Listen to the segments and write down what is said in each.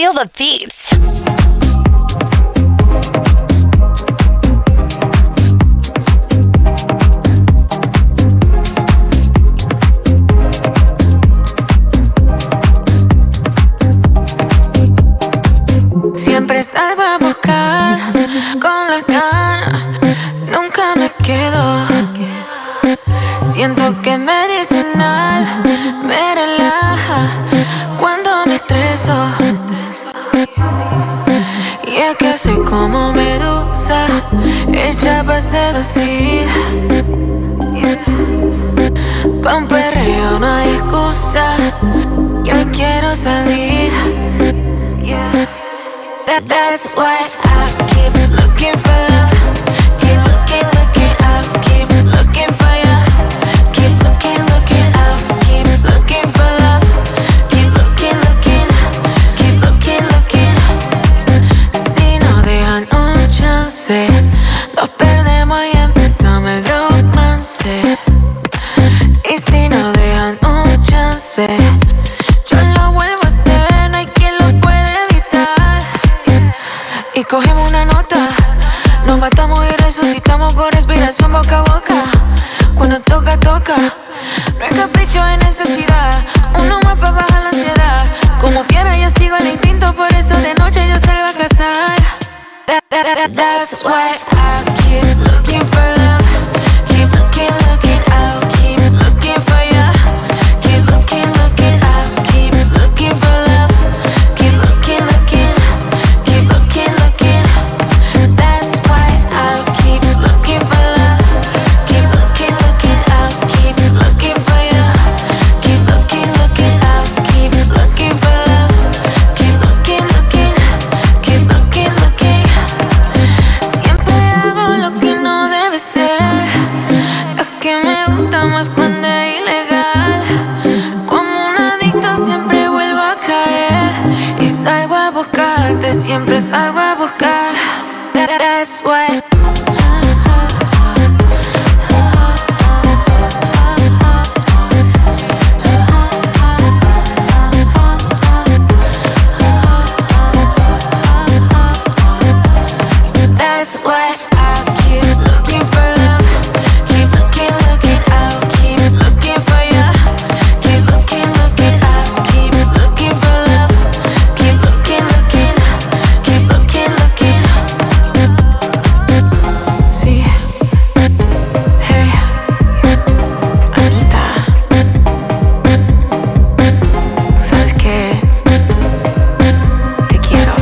Feel the beats. Siempre salgo a buscar con las ganas, nunca me quedo. Siento que medicinal me relaja cuando me estreso. Y es que soy como medusa, hecha para seducir. Pa' un perreo no hay excusa, yo quiero salir. That's why I keep looking for love. Keep looking, looking out. Keep looking for you. Keep looking, looking out. Keep looking for love. Keep looking, looking. Keep looking, looking. Si no dejan un chance, nos perdemos y empezamos el romance. Y si no dejan un chance, yo lo vuelvo a hacer, no hay quien lo puede evitar. Y cogemos una nota, nos matamos y resucitamos con respiración boca a boca. Cuando toca, toca, no es capricho, es necesidad. Uno más para bajar la ansiedad. Como fiera yo sigo el instinto, por eso de noche yo salgo a cazar. That's why I keep looking for love. Keep looking, looking out. Keep looking for you. Keep looking, looking out. Keep looking for love. Keep looking, looking. Keep looking, looking. That's why I keep looking for love. Keep looking, looking out. Keep looking for you. Keep looking, looking out. Keep looking for love. Keep looking, looking. Keep looking, looking. Siempre hago lo que no debe ser. Es que me gusta más cuando es ilegal. Como un adicto siempre vuelvo a caer. Y salgo a buscarte, siempre salgo a buscar. That's why. That's why I keep looking for love. Keep looking, looking out. Keep looking for you. Keep looking, looking out. Keep looking for love. Keep looking, looking. Keep looking, looking. Sí. Hey, Anita. ¿Tú sabes qué? Te quiero.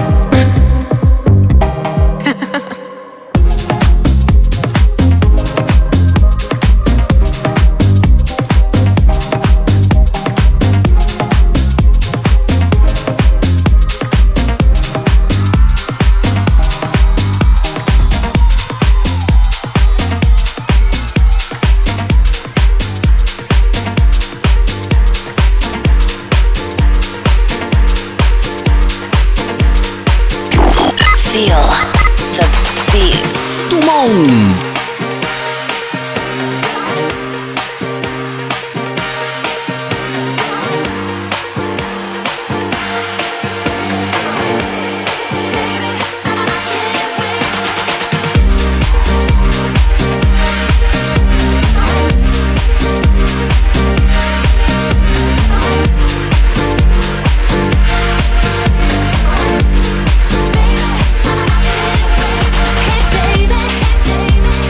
Feel the beats. Tumón. Hey baby,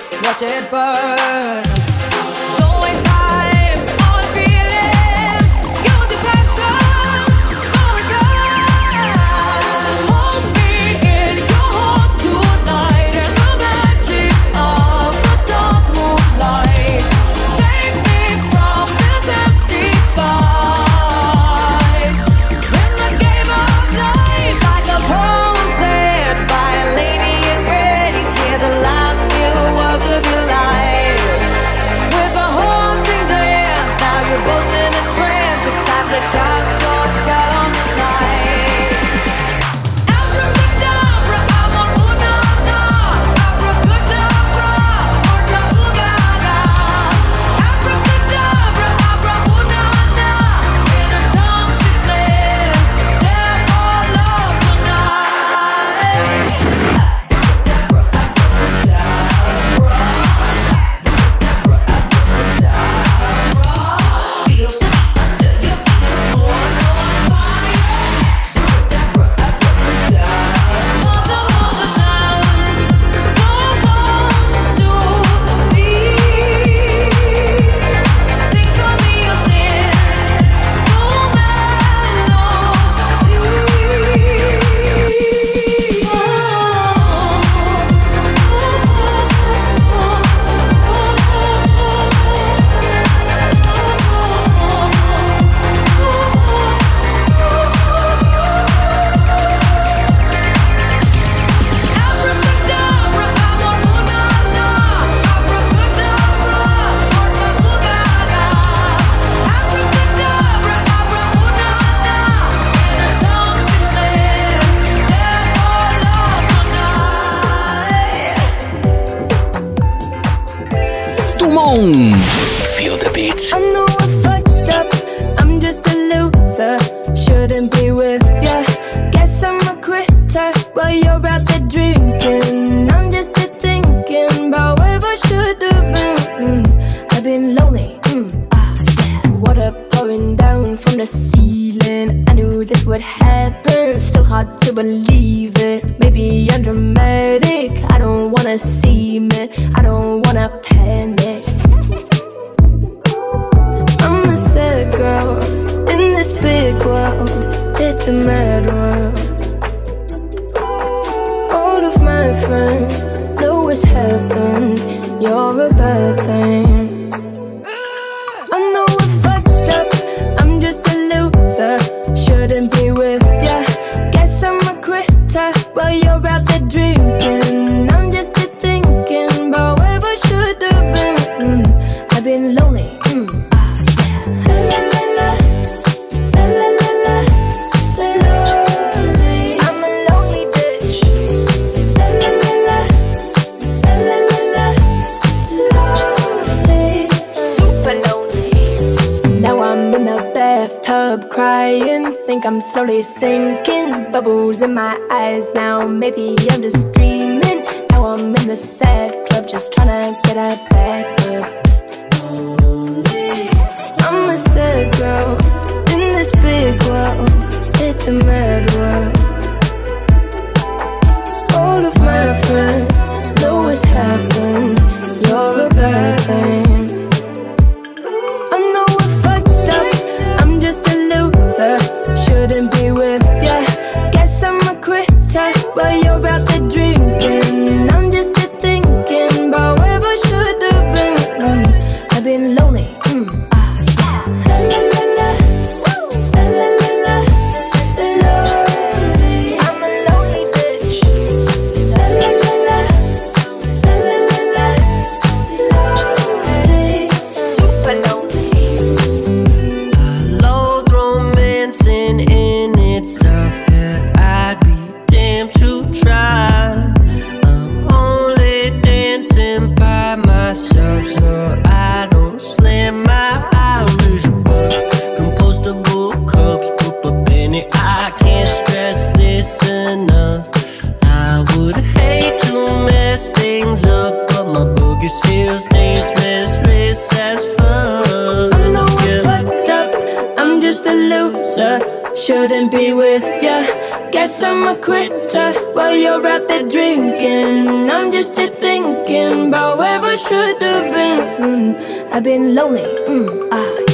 watch it burn. Don't waste time on feeling, use your passion for a time. Hold me in your heart tonight in the magic of the dark moonlight. Save me from this empty fight. In the game of life, like a poem said by a lady in red, you hear the last few words of your life. With a haunting dance, now you're both in a trance. It's time to cast your spell on the night. Abracadabra, I'm on ooh-na-na. Abracadabra, orta-ooh-ga-ga. Abracadabra, abra ooh-na-na. In her tongue she said, death or love tonight. Feel the beat. I know I fucked up, I'm just a loser. Shouldn't be with ya. Guess I'm a quitter while you're out there drinking. I'm just here thinking about where I should have been. I've been lonely, yeah. Water pouring down from the ceiling. I knew this would happen, still hard to believe it. Maybe I'm dramatic, I don't wanna see me, I don't wanna panic. I'm a sad girl in this big world. It's a mad world. All of my friends know it's heaven. You're a bad thing. I know I fucked up, I'm just a loser. Shouldn't be with ya. Guess I'm a quitter while you're out there drinking. I'm just here thinking about where I should have been. I've been lonely. Crying, think I'm slowly sinking. Bubbles in my eyes now, maybe I'm just dreaming. Now I'm in the sad club, just trying to get her back up. I'm a sad girl in this big world. It's a mad world. All of my friends know it's heaven. You're a bad thing. Shouldn't be with ya. Guess I'm a quitter while you're out there drinking. I'm just here thinking about where I should have been. I've been lonely. I'm a lonely bitch. Super lonely. In itself, yeah, I'd be damned to try. I'm only dancing by myself, so I don't slam my Irish bar. Compostable cups, put a penny. I can't stress this enough. I would hate to mess things up, but my boogie still stays restless as fuck. I know I fucked up, I'm just a loser. Shouldn't be with ya. Guess I'm a quitter while you're out there drinking. I'm just here thinking about where I should have been. I've been lonely,